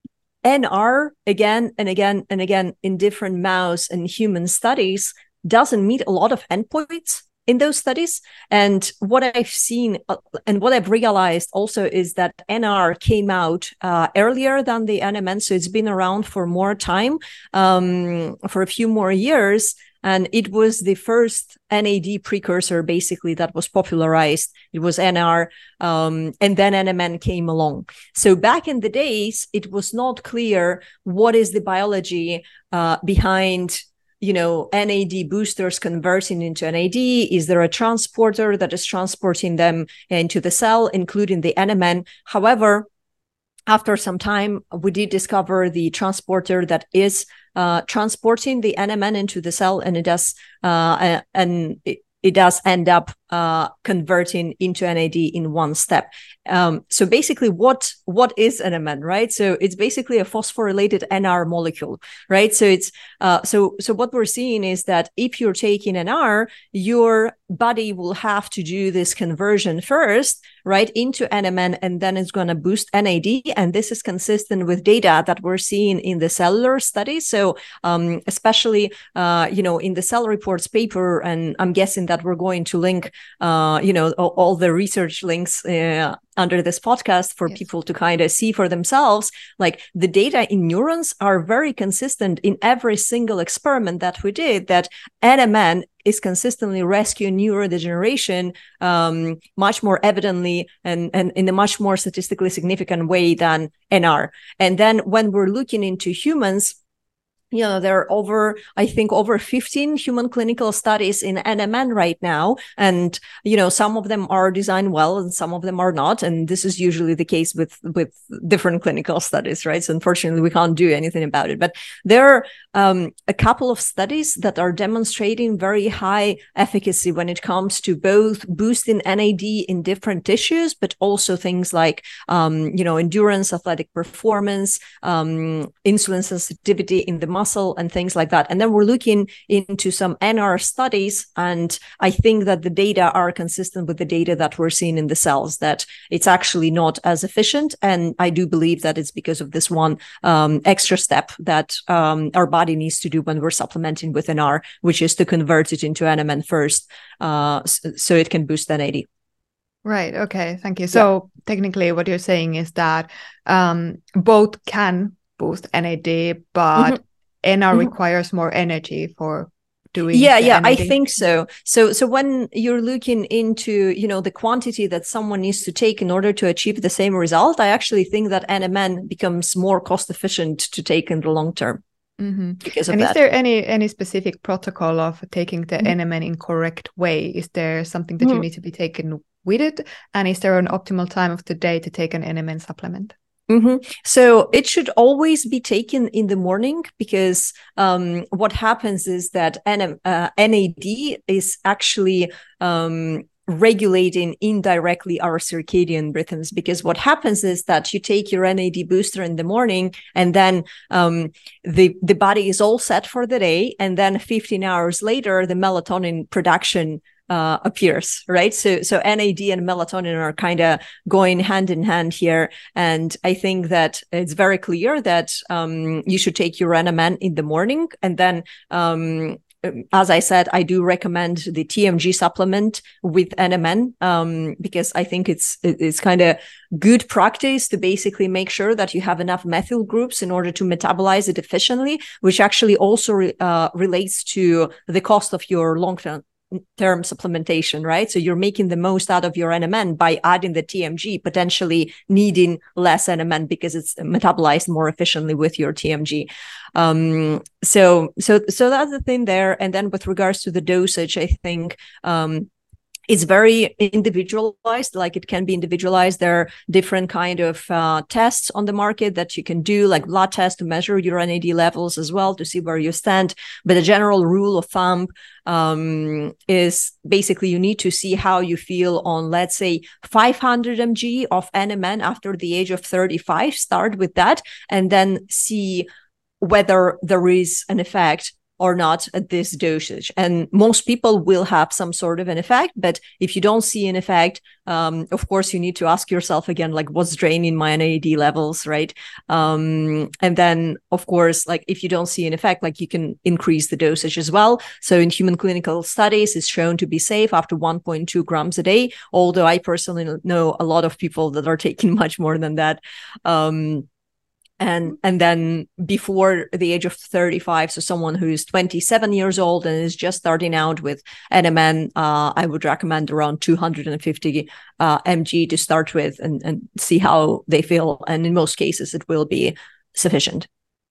N R again and again and again in different mouse and human studies doesn't meet a lot of endpoints in those studies. And what I've seen uh, and what I've realized also is that N R came out uh, earlier than the N M N. So it's been around for more time, um, for a few more years. And it was the first N A D precursor, basically, that was popularized. It was N R, um, and then N M N came along. So back in the days, it was not clear what is the biology uh, behind you know, N A D boosters converting into N A D? Is there a transporter that is transporting them into the cell, including the N M N? However, after some time, we did discover the transporter that is uh, transporting the N M N into the cell, and it does, uh, and it, it does end up uh, converting into N A D in one step. Um, so basically, what what is N M N, right? So it's basically a phosphorylated N R molecule, right? So it's uh, so so what we're seeing is that if you're taking N R, your body will have to do this conversion first, right, into N M N, and then it's going to boost N A D. And this is consistent with data that we're seeing in the cellular studies. So um, especially, uh, you know, in the Cell Reports paper, and I'm guessing that we're going to link, uh, you know, all, all the research links uh, under this podcast for yes. people to kind of see for themselves. Like the data in neurons are very consistent in every single experiment that we did, that N M N is consistently rescuing neurodegeneration um, much more evidently and, and in a much more statistically significant way than N R. And then when we're looking into humans, you know, there are over, I think, over fifteen human clinical studies in N M N right now. And, you know, some of them are designed well and some of them are not. And this is usually the case with, with different clinical studies, right? So unfortunately, we can't do anything about it. But there are um, a couple of studies that are demonstrating very high efficacy when it comes to both boosting N A D in different tissues, but also things like, um, you know, endurance, athletic performance, um, insulin sensitivity in the muscle and things like that. And then we're looking into some N R studies, and I think that the data are consistent with the data that we're seeing in the cells, that it's actually not as efficient. And I do believe that it's because of this one um, extra step that um, our body needs to do when we're supplementing with N R, which is to convert it into N M N first, uh, so it can boost N A D. Right. Okay. Thank you. So yeah. technically what you're saying is that um, both can boost N A D, but mm-hmm. N R mm-hmm. requires more energy for doing yeah yeah N A D. I think so so so when you're looking into, you know, the quantity that someone needs to take in order to achieve the same result, I actually think that N M N becomes more cost efficient to take in the long term. Mm-hmm. Because of and that. Is there any any specific protocol of taking the mm-hmm. N M N in correct way? Is there something that mm-hmm. you need to be taken with it, and is there an optimal time of the day to take an N M N supplement? Mm-hmm. So it should always be taken in the morning, because um, what happens is that N- uh, N A D is actually um, regulating indirectly our circadian rhythms, because what happens is that you take your N A D booster in the morning, and then um, the the body is all set for the day, and then fifteen hours later the melatonin production uh, appears, right? So so N A D and melatonin are kind of going hand in hand here, and I think that it's very clear that um, you should take your N M N in the morning, and then um, as I said, I do recommend the T M G supplement with N M N um, because I think it's it's kind of good practice to basically make sure that you have enough methyl groups in order to metabolize it efficiently, which actually also re, uh, relates to the cost of your long-term term supplementation, right? So you're making the most out of your N M N by adding the T M G, potentially needing less N M N because it's metabolized more efficiently with your T M G. Um, so, so, so that's the thing there. And then with regards to the dosage, I think, um, it's very individualized, like it can be individualized. There are different kind of uh, tests on the market that you can do, like blood tests to measure your N A D levels as well, to see where you stand. But the general rule of thumb um, is basically you need to see how you feel on, let's say, five hundred milligrams of N M N after the age of thirty-five. Start with that and then see whether there is an effect or not at this dosage. And most people will have some sort of an effect, but if you don't see an effect, um, of course, you need to ask yourself again, like, what's draining my N A D levels, right? Um, and then, of course, like, if you don't see an effect, like, you can increase the dosage as well. So in human clinical studies, it's shown to be safe after one point two grams a day, although I personally know a lot of people that are taking much more than that. Um, And and then before the age of thirty-five, so someone who is twenty-seven years old and is just starting out with N M N, uh, I would recommend around two hundred fifty uh, milligrams to start with and, and see how they feel. And in most cases, it will be sufficient.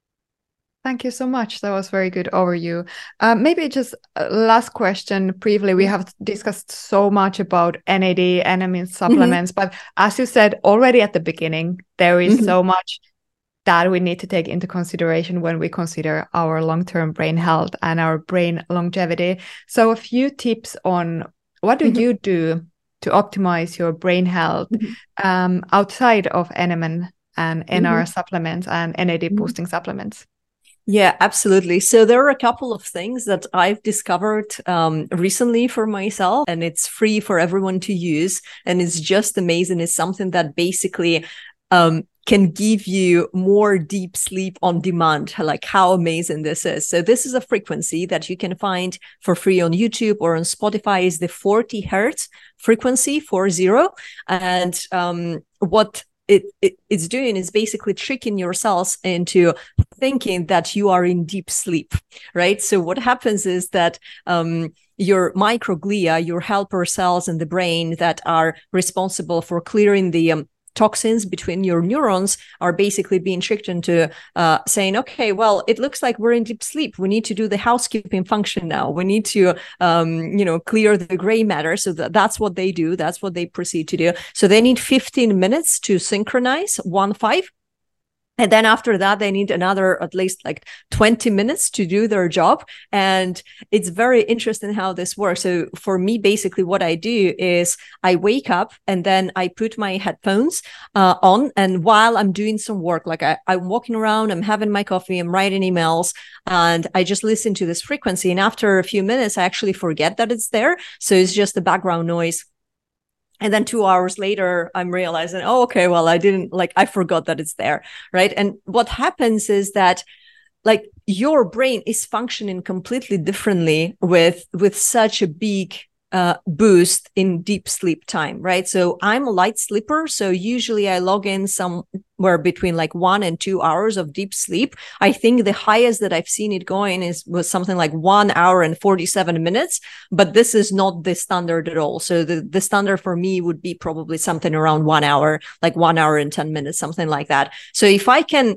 Thank you so much. That was very good overview. Uh, maybe just a last question briefly. We have discussed so much about N A D, N M N supplements, mm-hmm. but as you said already at the beginning, there is mm-hmm. so much that we need to take into consideration when we consider our long-term brain health and our brain longevity. So a few tips on what do mm-hmm. you do to optimize your brain health mm-hmm. um, outside of N M N and N R mm-hmm. supplements and N A D boosting mm-hmm. supplements? Yeah, absolutely. So there are a couple of things that I've discovered um, recently for myself, and it's free for everyone to use. And it's just amazing. It's something that basically um, can give you more deep sleep on demand, like how amazing this is. So this is a frequency that you can find for free on YouTube or on Spotify. Is the forty hertz frequency, four zero. And um, what it, it it's doing is basically tricking your cells into thinking that you are in deep sleep, right? So what happens is that um, your microglia, your helper cells in the brain that are responsible for clearing the um, toxins between your neurons, are basically being tricked into uh, saying, okay, well, it looks like we're in deep sleep. We need to do the housekeeping function now. We need to, um, you know, clear the gray matter. So that, that's what they do. That's what they proceed to do. So they need fifteen minutes to synchronize one five. And then after that, they need another at least like twenty minutes to do their job. And it's very interesting how this works. So for me, basically what I do is I wake up and then I put my headphones uh, on. And while I'm doing some work, like I, I'm walking around, I'm having my coffee, I'm writing emails, and I just listen to this frequency. And after a few minutes, I actually forget that it's there. So it's just the background noise. And then two hours later, I'm realizing, oh, okay, well, I didn't like, I forgot that it's there, right? And what happens is that like your brain is functioning completely differently with, with such a big uh, boost in deep sleep time, right? So I'm a light sleeper. So usually I log in somewhere between like one and two hours of deep sleep. I think the highest that I've seen it going is was something like one hour and forty-seven minutes, but this is not the standard at all. So the, the standard for me would be probably something around one hour, like one hour and ten minutes, something like that. So if I can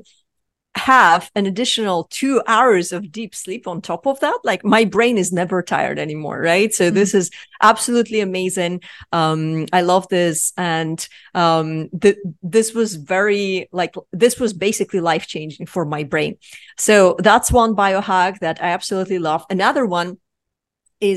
have an additional two hours of deep sleep on top of that, like my brain is never tired anymore, right? So mm-hmm. this is absolutely amazing. Um, I love this. And um, th- this was very, like, this was basically life-changing for my brain. So that's one biohack that I absolutely love. Another one is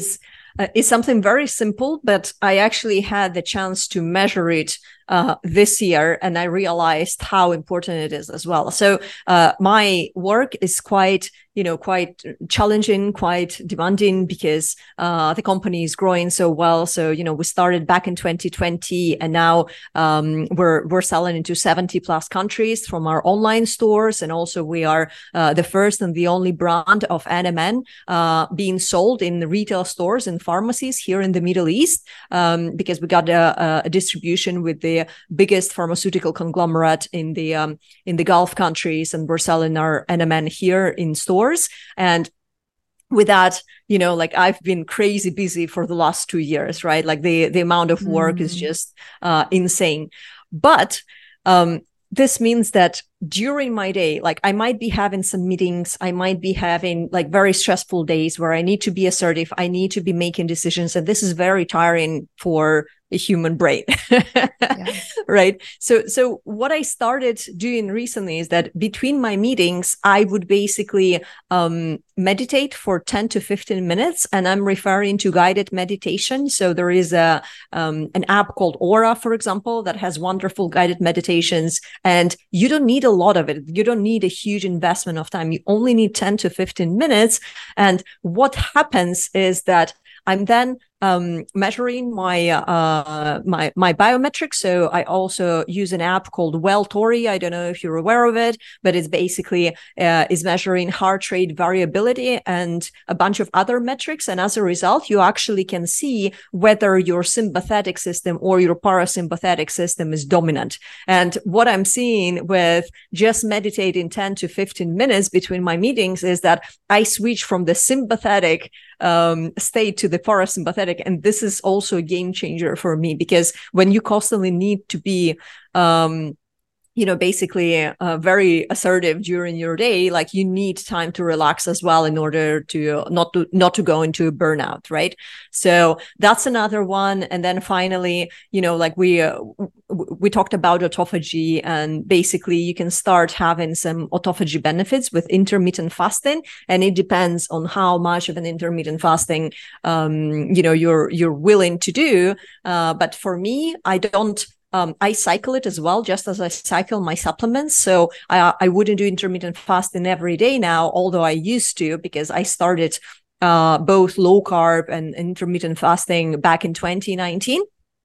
uh, is something very simple, but I actually had the chance to measure it uh, this year, and I realized how important it is as well. So uh, my work is quite, you know, quite challenging, quite demanding, because uh, the company is growing so well. So, you know, we started back in twenty twenty, and now um, we're we're selling into seventy plus countries from our online stores, and also we are uh, the first and the only brand of N M N uh, being sold in retail stores and pharmacies here in the Middle East, um, because we got a, a distribution with the biggest pharmaceutical conglomerate in the um, in the Gulf countries, and we're selling our N M N here in stores. And with that, you know, like I've been crazy busy for the last two years, right? Like the the amount of work mm. is just uh, insane. But um, this means that during my day, like I might be having some meetings, I might be having like very stressful days where I need to be assertive, I need to be making decisions, and this is very tiring for a human brain. Yeah. Right. So, so what I started doing recently is that between my meetings, I would basically um, meditate for ten to fifteen minutes, and I'm referring to guided meditation. So there is a um, an app called Aura, for example, that has wonderful guided meditations, and you don't need a lot of it. You don't need a huge investment of time. You only need ten to fifteen minutes. And what happens is that I'm then um, measuring my uh, my my biometrics. So I also use an app called Welltory. I don't know if you're aware of it, but it's basically uh, is measuring heart rate variability and a bunch of other metrics. And as a result, you actually can see whether your sympathetic system or your parasympathetic system is dominant. And what I'm seeing with just meditating ten to fifteen minutes between my meetings is that I switch from the sympathetic um, state to the parasympathetic. And this is also a game changer for me, because when you constantly need to be, um, you know, basically uh, very assertive during your day, like you need time to relax as well in order to not to not to go into a burnout, right? So that's another one. And then finally, you know, like we uh, we talked about autophagy, and basically you can start having some autophagy benefits with intermittent fasting, and it depends on how much of an intermittent fasting um, you know you're you're willing to do. Uh, but for me, I don't. Um, I cycle it as well, just as I cycle my supplements. So I, I wouldn't do intermittent fasting every day now, although I used to, because I started uh, both low carb and intermittent fasting back in twenty nineteen.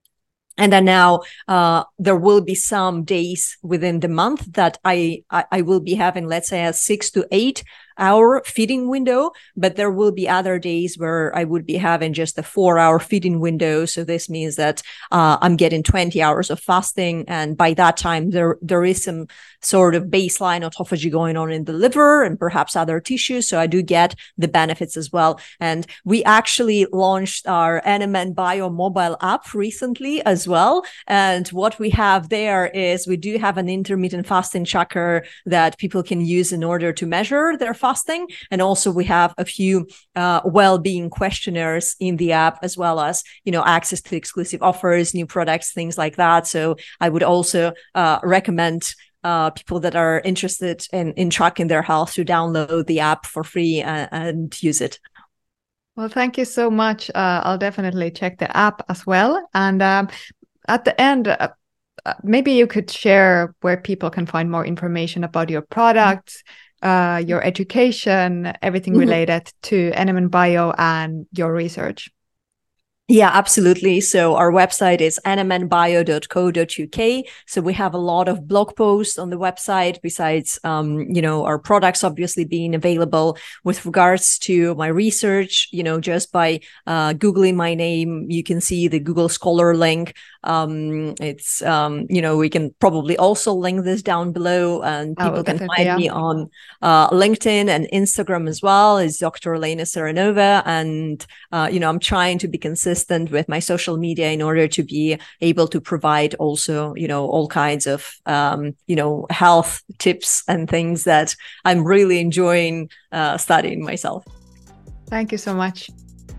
And then now uh, there will be some days within the month that I, I, I will be having, let's say, a six to eight hour feeding window, but there will be other days where I would be having just a four hour feeding window. So this means that uh, I'm getting twenty hours of fasting. And by that time, there there is some sort of baseline autophagy going on in the liver and perhaps other tissues. So I do get the benefits as well. And we actually launched our N M N Bio mobile app recently as well. And what we have there is we do have an intermittent fasting tracker that people can use in order to measure their fasting. And also we have a few uh, well-being questionnaires in the app, as well as, you know, access to exclusive offers, new products, things like that. So I would also uh, recommend uh, people that are interested in, in tracking their health to download the app for free and, and use it. Well, thank you so much. Uh, I'll definitely check the app as well. And um, at the end, uh, maybe you could share where people can find more information about your products, uh, your education, everything mm-hmm. related to N M N Bio and your research. Yeah, absolutely. So our website is n m n bio dot co dot u k. So we have a lot of blog posts on the website, besides, um, you know, our products obviously being available. With regards to my research, you know, just by uh, Googling my name, you can see the Google Scholar link. Um, it's, um, you know, we can probably also link this down below, and people oh, can find yeah. me on uh, LinkedIn and Instagram as well. It's Doctor Elena Serenova. And, uh, you know, I'm trying to be consistent with my social media in order to be able to provide also, you know, all kinds of, um, you know, health tips and things that I'm really enjoying uh, studying myself. Thank you so much.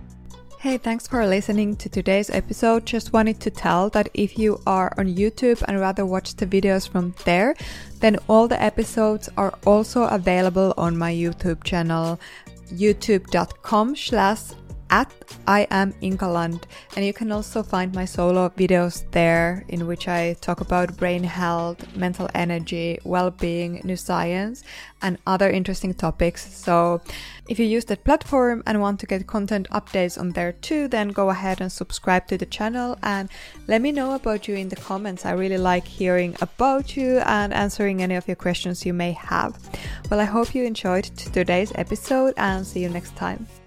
Hey, thanks for listening to today's episode. Just wanted to tell that if you are on YouTube and rather watch the videos from there, then all the episodes are also available on my YouTube channel, youtube dot com slash at I am Inkaland, and you can also find my solo videos there in which I talk about brain health, mental energy, well-being, new science, and other interesting topics. So if you use that platform and want to get content updates on there too, then go ahead and subscribe to the channel and let me know about you in the comments. I really like hearing about you and answering any of your questions you may have. Well, I hope you enjoyed today's episode and see you next time.